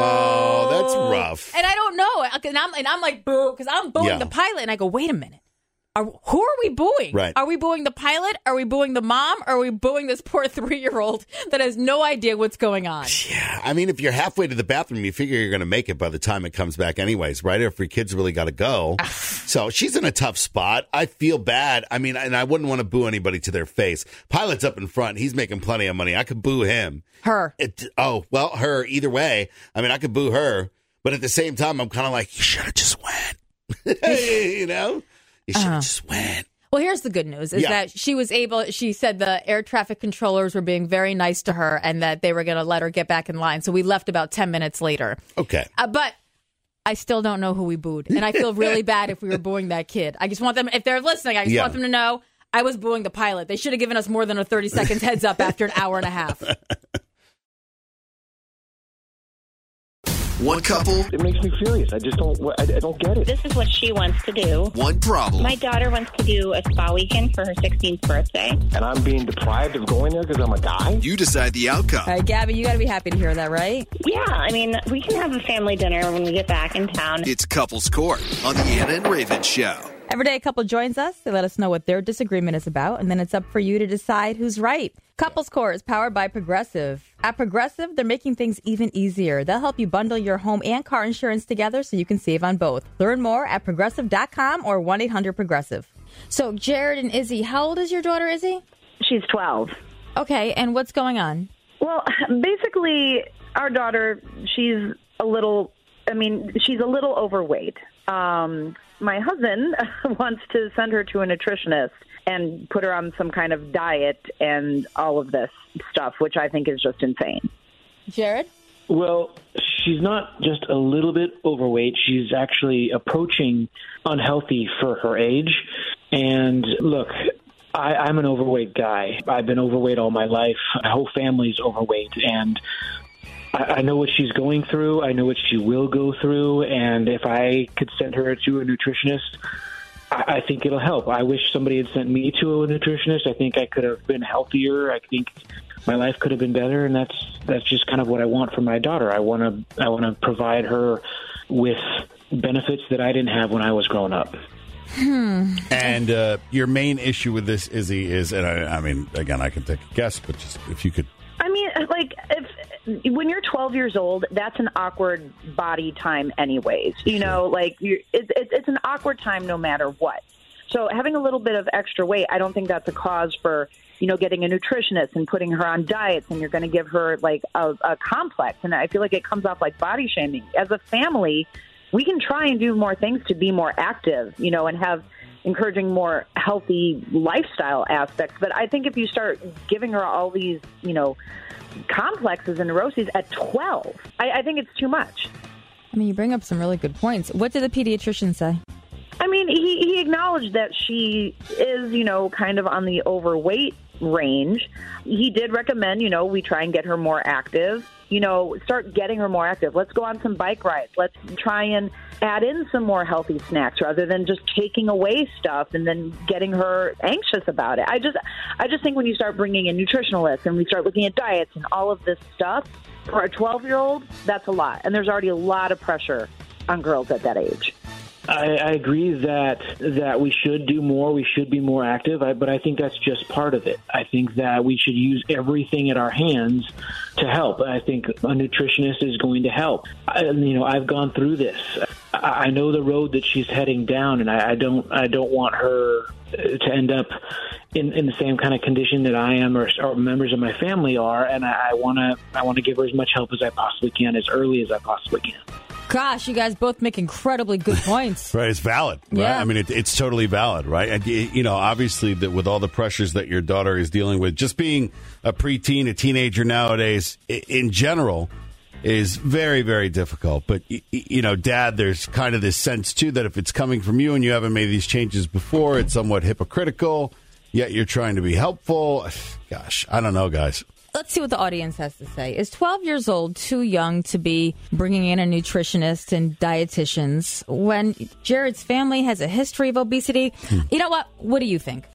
Oh, that's rough. And I don't know, and I'm and I'm like, boo, because I'm booing Yeah. the pilot, and I go, wait a minute. Are, who are we booing? Right. Are we booing the pilot? Are we booing the mom? Or are we booing this poor three-year-old that has no idea what's going on? Yeah, I mean, if you're halfway to the bathroom, you figure you're going to make it by the time it comes back anyways, right? If your kid's really got to go. So she's in a tough spot. I feel bad. I mean, and I wouldn't want to boo anybody to their face. Pilot's up in front. He's making plenty of money. I could boo him. Her. It, oh, well, her. Either way. I mean, I could boo her. But at the same time, I'm kind of like, you should have just went. You know? You should have uh-huh. just went. Well, here's the good news is Yeah. that she was able, she said the air traffic controllers were being very nice to her and that they were going to let her get back in line. So we left about ten minutes later. Okay. Uh, but I still don't know who we booed. And I feel really bad if we were booing that kid. I just want them, if they're listening, I just Yeah. want them to know I was booing the pilot. They should have given us more than a thirty seconds heads up after an hour and a half. One couple. It makes me furious. I just don't. I, I don't get it. This is what she wants to do. One problem. My daughter wants to do a spa weekend for her sixteenth birthday. And I'm being deprived of going there because I'm a guy? You decide the outcome. All right, Gabby, you got to be happy to hear that, right? Yeah, I mean, we can have a family dinner when we get back in town. It's Couples Court on the Anna and Raven Show. Every day a couple joins us. They let us know what their disagreement is about, and then it's up for you to decide who's right. Couples Core is powered by Progressive. At Progressive, they're making things even easier. They'll help you bundle your home and car insurance together so you can save on both. Learn more at progressive dot com or one eight hundred progressive. So, Jared and Izzy, how old is your daughter, Izzy? She's twelve. Okay, and what's going on? Well, basically, our daughter, she's a little, I mean, she's a little overweight. Um, my husband wants to send her to a nutritionist and put her on some kind of diet and all of this stuff, which I think is just insane. Jared? Well, she's not just a little bit overweight. She's actually approaching unhealthy for her age. And look, I, I'm an overweight guy. I've been overweight all my life. My whole family's overweight. And I, I know what she's going through. I know what she will go through. And if I could send her to a nutritionist, I, I think it'll help. I wish somebody had sent me to a nutritionist. I think I could have been healthier. I think my life could have been better. And that's that's just kind of what I want for my daughter. I want to I want to provide her with benefits that I didn't have when I was growing up. Hmm. And uh, your main issue with this, Izzy, is, and I, I mean, again, I can take a guess, but just if you could. I mean, like, if when you're twelve years old, that's an awkward body time anyways. You know, like, you're, it's, it's, it's an awkward time no matter what. So having a little bit of extra weight, I don't think that's a cause for, you know, getting a nutritionist and putting her on diets, and you're going to give her, like, a, a complex. And I feel like it comes off like body shaming. As a family, we can try and do more things to be more active, you know, and have encouraging more healthy lifestyle aspects. But I think if you start giving her all these, you know, complexes and neuroses at twelve, I, I think it's too much. I mean, you bring up some really good points. What did the pediatrician say? I mean, he, he acknowledged that she is, you know, kind of on the overweight range. He did recommend, you know, we try and get her more active. You know, start getting her more active. Let's go on some bike rides. Let's try and add in some more healthy snacks rather than just taking away stuff and then getting her anxious about it. I just, I just think when you start bringing in nutritionalists and we start looking at diets and all of this stuff, for a twelve-year-old, that's a lot. And there's already a lot of pressure on girls at that age. I, I agree that that we should do more. We should be more active, I, but I think that's just part of it. I think that we should use everything at our hands to help. I think a nutritionist is going to help. I, you know, I've gone through this. I, I know the road that she's heading down, and I, I don't. I don't want her to end up in, in the same kind of condition that I am, or, or members of my family are. And I want to. I want to give her as much help as I possibly can, as early as I possibly can. Gosh, you guys both make incredibly good points. Right, it's valid. Right? Yeah. I mean, it, it's totally valid, right? And, you know, obviously, that with all the pressures that your daughter is dealing with, just being a preteen, a teenager nowadays, in general, is very, very difficult. But, you know, Dad, there's kind of this sense, too, that if it's coming from you and you haven't made these changes before, it's somewhat hypocritical, yet you're trying to be helpful. Gosh, I don't know, guys. Let's see what the audience has to say. Is twelve years old too young to be bringing in a nutritionist and dietitians when Jared's family has a history of obesity? Hmm. You know what? What do you think?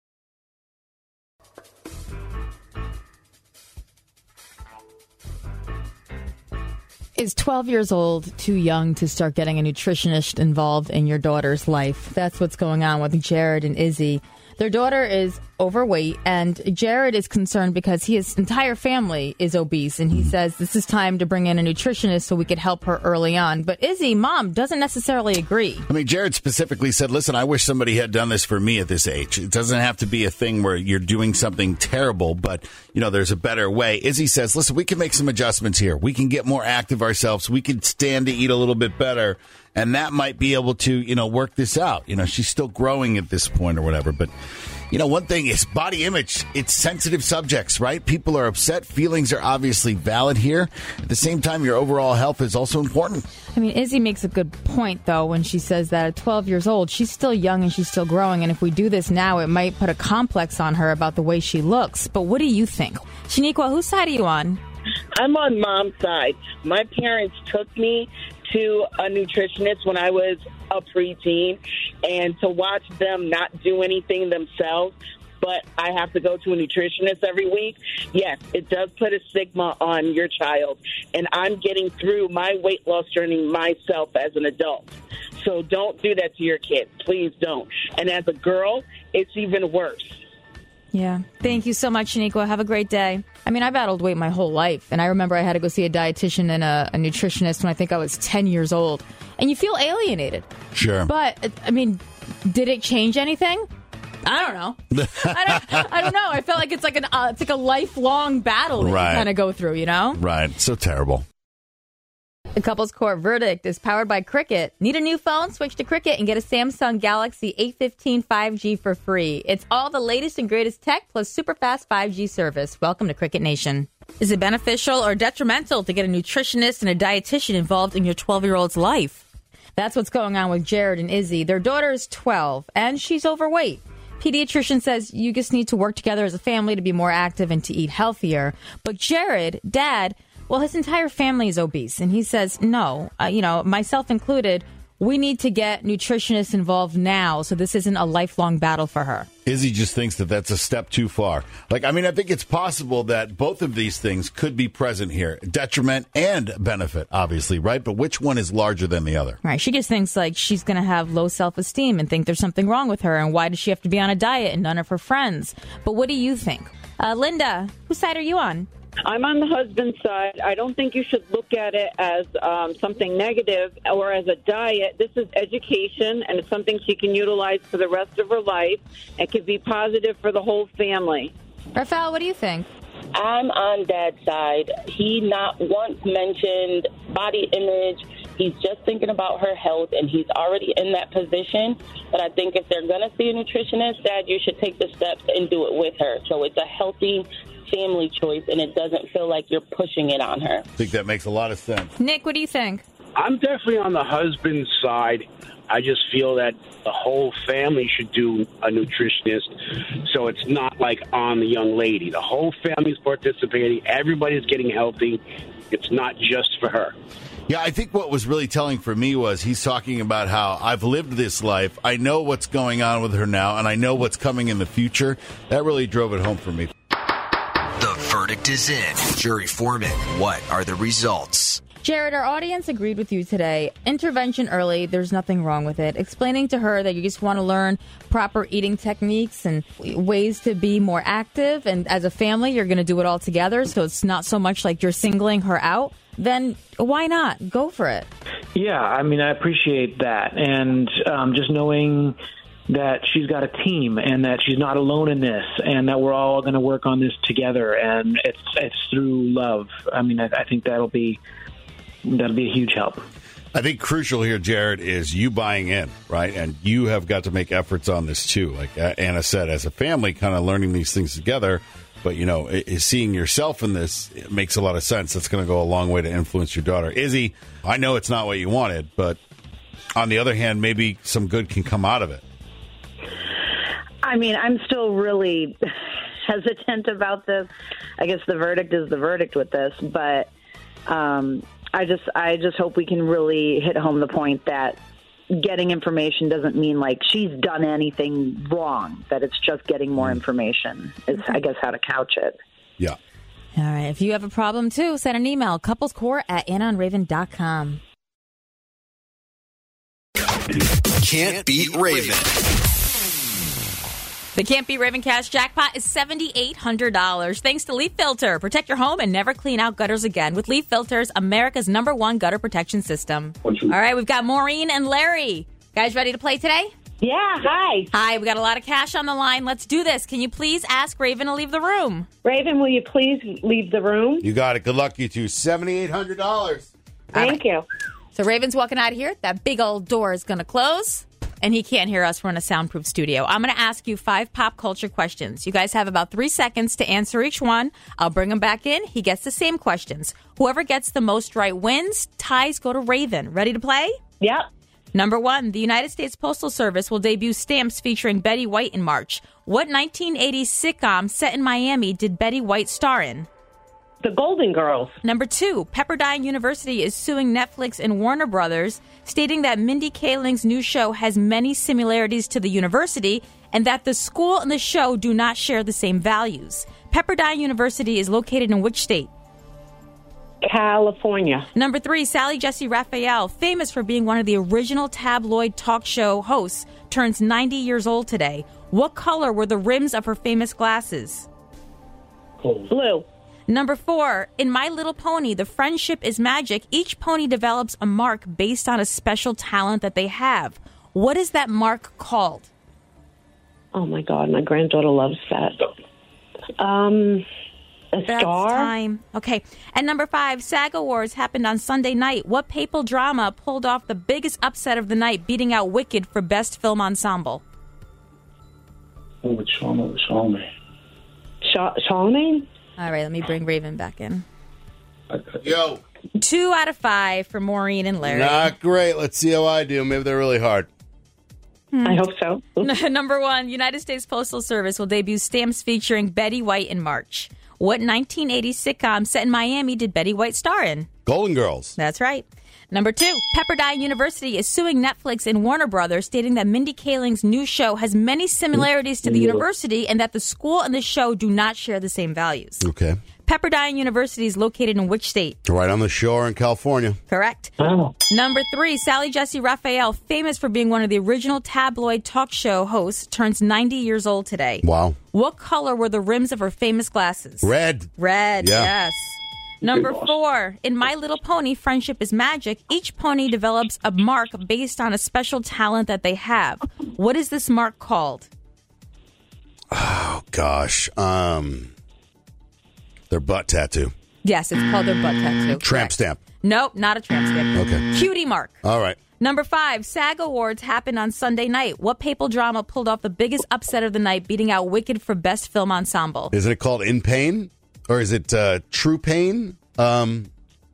Is twelve years old too young to start getting a nutritionist involved in your daughter's life? That's what's going on with Jared and Izzy. Their daughter is overweight, and Jared is concerned because his entire family is obese, and he says this is time to bring in a nutritionist so we could help her early on. But Izzy, mom, doesn't necessarily agree. I mean, Jared specifically said, listen, I wish somebody had done this for me at this age. It doesn't have to be a thing where you're doing something terrible, but, you know, there's a better way. Izzy says, listen, we can make some adjustments here. We can get more active ourselves. We can stand to eat a little bit better. And that might be able to, you know, work this out. You know, she's still growing at this point or whatever. But, you know, one thing is body image. It's sensitive subjects, right? People are upset. Feelings are obviously valid here. At the same time, your overall health is also important. I mean, Izzy makes a good point, though, when she says that at twelve years old, she's still young and she's still growing. And if we do this now, it might put a complex on her about the way she looks. But what do you think? Shaniqua, whose side are you on? I'm on mom's side. My parents took me to a nutritionist when I was a preteen, and to watch them not do anything themselves but I have to go to a nutritionist every week. Yes, it does put a stigma on your child. And I'm getting through my weight loss journey myself as an adult. So don't do that to your kids. Please don't. And as a girl, it's even worse. Yeah. Thank you so much, Shaniqua. Have a great day. I mean, I battled weight my whole life, and I remember I had to go see a dietitian and a, a nutritionist when I think I was ten years old. And you feel alienated. Sure. But, I mean, did it change anything? I don't know. I don't, I don't know. I felt like it's like an uh, it's like a lifelong battle that Right. you kind of go through, you know? Right. So terrible. The Couples Court verdict is powered by Cricket. Need a new phone? Switch to Cricket and get a Samsung Galaxy A fifteen five G for free. It's all the latest and greatest tech plus super fast five G service. Welcome to Cricket Nation. Is it beneficial or detrimental to get a nutritionist and a dietitian involved in your twelve-year-old's life? That's what's going on with Jared and Izzy. Their daughter is twelve, and she's overweight. Pediatrician says you just need to work together as a family to be more active and to eat healthier. But Jared, Dad, well, his entire family is obese, and he says, no, uh, you know, myself included, we need to get nutritionists involved now so this isn't a lifelong battle for her. Izzy just thinks that that's a step too far. Like, I mean, I think it's possible that both of these things could be present here. Detriment and benefit, obviously, right? But which one is larger than the other? Right. She just thinks like she's going to have low self-esteem and think there's something wrong with her. And why does she have to be on a diet and none of her friends? But what do you think? Uh, Linda, whose side are you on? I'm on the husband's side. I don't think you should look at it as um, something negative or as a diet. This is education, and it's something she can utilize for the rest of her life. It could be positive for the whole family. Rafael, what do you think? I'm on Dad's side. He not once mentioned body image. He's just thinking about her health, and he's already in that position. But I think if they're going to see a nutritionist, Dad, you should take the steps and do it with her. So it's a healthy family choice, and it doesn't feel like you're pushing it on her. I think that makes a lot of sense. Nick, what do you think? I'm definitely on the husband's side. I just feel that the whole family should do a nutritionist, so it's not like on the young lady. The whole family's participating. Everybody's getting healthy. It's not just for her. Yeah, I think what was really telling for me was he's talking about how I've lived this life. I know what's going on with her now, and I know what's coming in the future. That really drove it home for me. The verdict is in. Jury foreman, what are the results? Jared, our audience agreed with you today. Intervention early, there's nothing wrong with it. Explaining to her that you just want to learn proper eating techniques and ways to be more active, and as a family, you're going to do it all together, so it's not so much like you're singling her out, then why not? Go for it. Yeah, I mean, I appreciate that. And um, just knowing that she's got a team and that she's not alone in this and that we're all going to work on this together, and it's it's through love. I mean, I, I think that'll be that'll be a huge help. I think crucial here, Jared, is you buying in, right? And you have got to make efforts on this too. Like Anna said, as a family, kind of learning these things together. But, you know, it, it, seeing yourself in this, it makes a lot of sense. That's going to go a long way to influence your daughter. Izzy, I know it's not what you wanted, but on the other hand, maybe some good can come out of it. I mean, I'm still really hesitant about this. I guess the verdict is the verdict with this, but um, I just I just hope we can really hit home the point that getting information doesn't mean like she's done anything wrong, that it's just getting more information is, I guess, how to couch it. Yeah. All right. If you have a problem, too, send an email, couplescore at anna and raven dot com. Can't beat Raven. The Can't Beat Raven Cash jackpot is seven thousand eight hundred dollars. Thanks to Leaf Filter. Protect your home and never clean out gutters again with Leaf Filters, America's number one gutter protection system. All right, we've got Maureen and Larry. Guys ready to play today? Yeah, hi. Hi, we got a lot of cash on the line. Let's do this. Can you please ask Raven to leave the room? Raven, will you please leave the room? You got it. Good luck, you two. seven thousand eight hundred dollars. Thank you. So Raven's walking out of here. That big old door is going to close. And he can't hear us. We're in a soundproof studio. I'm going to ask you five pop culture questions. You guys have about three seconds to answer each one. I'll bring him back in. He gets the same questions. Whoever gets the most right wins. Ties go to Raven. Ready to play? Yep. Number one, the United States Postal Service will debut stamps featuring Betty White in March. What nineteen eighties sitcom set in Miami did Betty White star in? The Golden Girls. Number two, Pepperdine University is suing Netflix and Warner Brothers, stating that Mindy Kaling's new show has many similarities to the university and that the school and the show do not share the same values. Pepperdine University is located in which state? California. Number three, Sally Jessy Raphael, famous for being one of the original tabloid talk show hosts, turns ninety years old today. What color were the rims of her famous glasses? Blue. Number four, in My Little Pony, the friendship is magic. Each pony develops a mark based on a special talent that they have. What is that mark called? Oh, my God. My granddaughter loves that. Um... A That's star? time. Okay. And number five, SAG Awards happened on Sunday night. What papal drama pulled off the biggest upset of the night, beating out Wicked for Best Film Ensemble? Oh, it's Charlemagne. Charlemagne. Char- Charlemagne? All right, let me bring Raven back in. Yo. Two out of five for Maureen and Larry. Not great. Let's see how I do. Maybe they're really hard. Hmm. I hope so. Number one, United States Postal Service will debut stamps featuring Betty White in March. What nineteen eighties sitcom set in Miami did Betty White star in? Golden Girls. That's right. Number two, Pepperdine University is suing Netflix and Warner Brothers, stating that Mindy Kaling's new show has many similarities to the university and that the school and the show do not share the same values. Okay. Pepperdine University is located in which state? Right on the shore in California. Correct. Oh. Number three, Sally Jessy Raphael, famous for being one of the original tabloid talk show hosts, turns ninety years old today. Wow. What color were the rims of her famous glasses? Red. Red, Yeah. yes. Number four, in My Little Pony, Friendship is Magic. Each pony develops a mark based on a special talent that they have. What is this mark called? Oh, gosh. Um, their butt tattoo. Yes, it's called their butt tattoo. Tramp Correct. stamp. Nope, not a tramp stamp. Okay. Cutie mark. All right. Number five, SAG Awards happened on Sunday night. What papal drama pulled off the biggest upset of the night, beating out Wicked for Best Film Ensemble? Isn't it called In Pain? Or is it uh, True Pain? Um,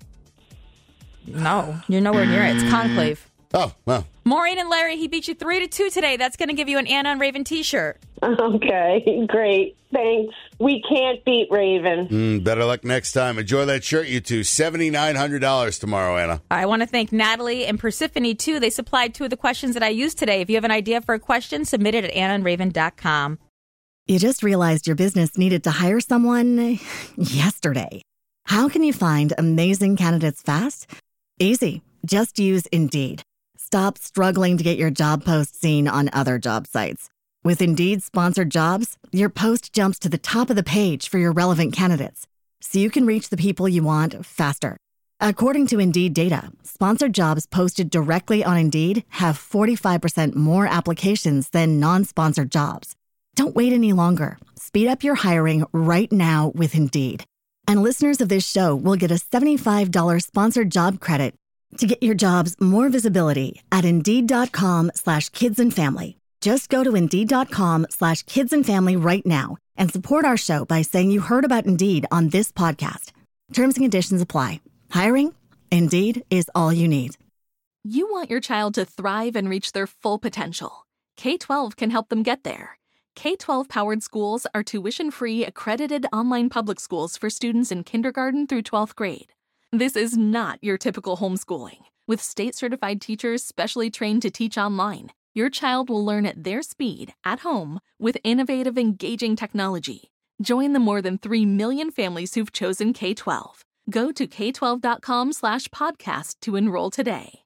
no, you're nowhere near it. It's Conclave. Oh, well. Maureen and Larry, he beat you three to two today. That's going to give you an Anna and Raven T-shirt. Okay, great. Thanks. We can't beat Raven. Mm, better luck next time. Enjoy that shirt, you two. seven thousand nine hundred dollars tomorrow, Anna. I want to thank Natalie and Persephone, too. They supplied two of the questions that I used today. If you have an idea for a question, submit it at anna and raven dot com. You just realized your business needed to hire someone yesterday. How can you find amazing candidates fast? Easy. Just use Indeed. Stop struggling to get your job post seen on other job sites. With Indeed sponsored jobs, your post jumps to the top of the page for your relevant candidates, so you can reach the people you want faster. According to Indeed data, sponsored jobs posted directly on Indeed have forty-five percent more applications than non-sponsored jobs. Don't wait any longer. Speed up your hiring right now with Indeed. And listeners of this show will get a seventy-five dollars sponsored job credit to get your jobs more visibility at Indeed.com slash kids and family. Just go to Indeed.com slash kids and family right now and support our show by saying you heard about Indeed on this podcast. Terms and conditions apply. Hiring? Indeed is all you need. You want your child to thrive and reach their full potential. K twelve can help them get there. K twelve powered schools are tuition-free, accredited online public schools for students in kindergarten through twelfth grade. This is not your typical homeschooling. With state-certified teachers specially trained to teach online, your child will learn at their speed, at home, with innovative, engaging technology. Join the more than three million families who've chosen K twelve. Go to k twelve dot com slash podcast to enroll today.